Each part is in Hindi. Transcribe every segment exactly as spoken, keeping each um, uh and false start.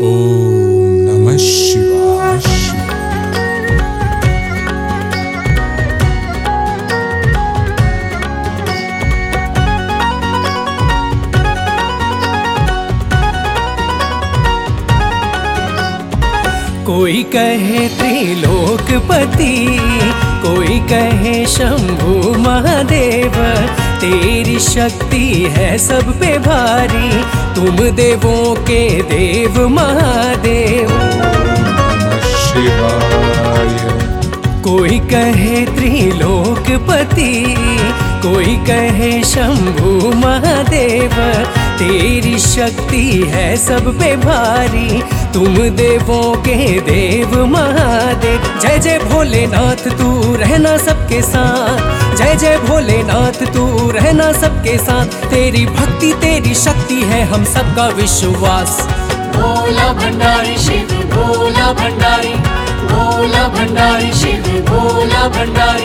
ओम नमः शिवाय। कोई कहे त्रिलोकपति, कोई कहे शंभु महादेव, तेरी शक्ति है सब पे भारी, तुम देवों के देव महादेव। ओम नमः शिवाय। कोई कहे त्रिलोकपति, कोई कहे शंभु महादेव, तेरी शक्ति है सब पे भारी, तुम देवों के देव महादेव। जय जय भोलेनाथ तू रहना सबके साथ, जय जय भोलेनाथ तू रहना सबके साथ, तेरी भक्ति तेरी शक्ति है हम सबका विश्वास। भोला भंडारी शिव भोला भंडारी, भोला भंडारी शिव भोला भंडारी।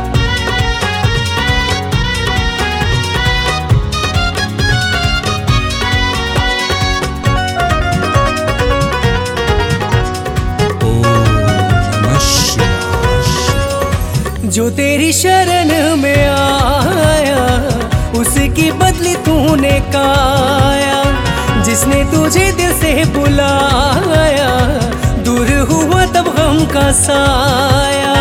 जो तेरी शरण में आया, उसकी बदली तूने काया, जिसने तुझे दिल से बुलाया, दूर हुआ तब गम का साया।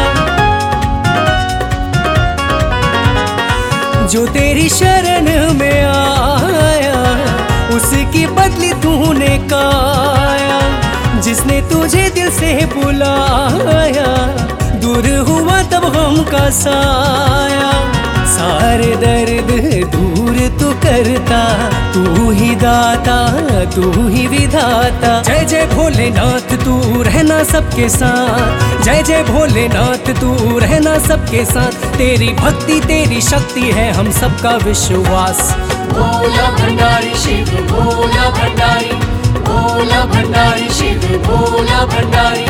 जो तेरी शरण में आया, उसकी बदली तूने काया, जिसने तुझे दिल से बुलाया, दूर हुआ तब गम का साया। सारे दर्द दूर तू करता, तू ही दाता तू ही विधाता। जय जय भोलेनाथ तू रहना सबके साथ, जय जय भोलेनाथ तू रहना सबके साथ, तेरी भक्ति तेरी शक्ति है हम सबका विश्वास। भोला भंडारी शिव भोला भंडारी, भोला भंडारी शिव भोला भंडारी।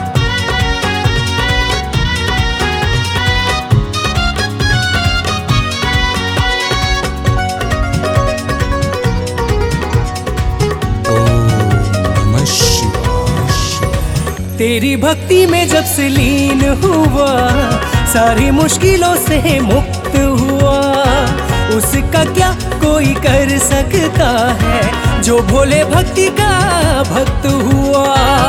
तेरी भक्ति में जब से लीन हुआ, सारी मुश्किलों से मुक्त हुआ, उसका क्या कोई कर सकता है, जो भोले भक्ति का भक्त हुआ।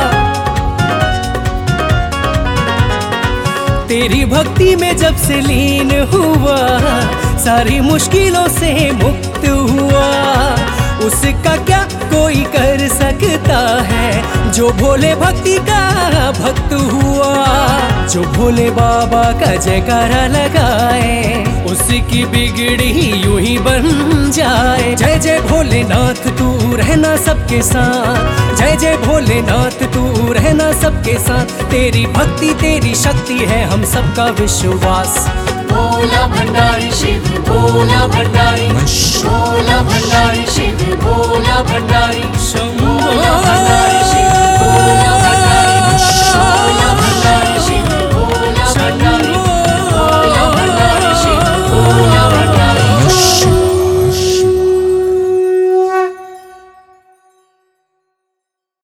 तेरी भक्ति में जब से लीन हुआ, सारी मुश्किलों से मुक्त हुआ, उसका क्या कोई कर सकता है, जो भोले भक्ति का भक्त हुआ। जो भोले बाबा का जयकारा लगाए, उसकी बिगड़ी यूं ही बन जाए। जय जय भोलेनाथ तू रहना सबके साथ, जय जय भोलेनाथ तू रहना सबके साथ, तेरी भक्ति तेरी शक्ति है हम सबका विश्वास। भोला भंडारी शिव भोला भंडारी, भोला भंडारी शिव भोला भंडारी।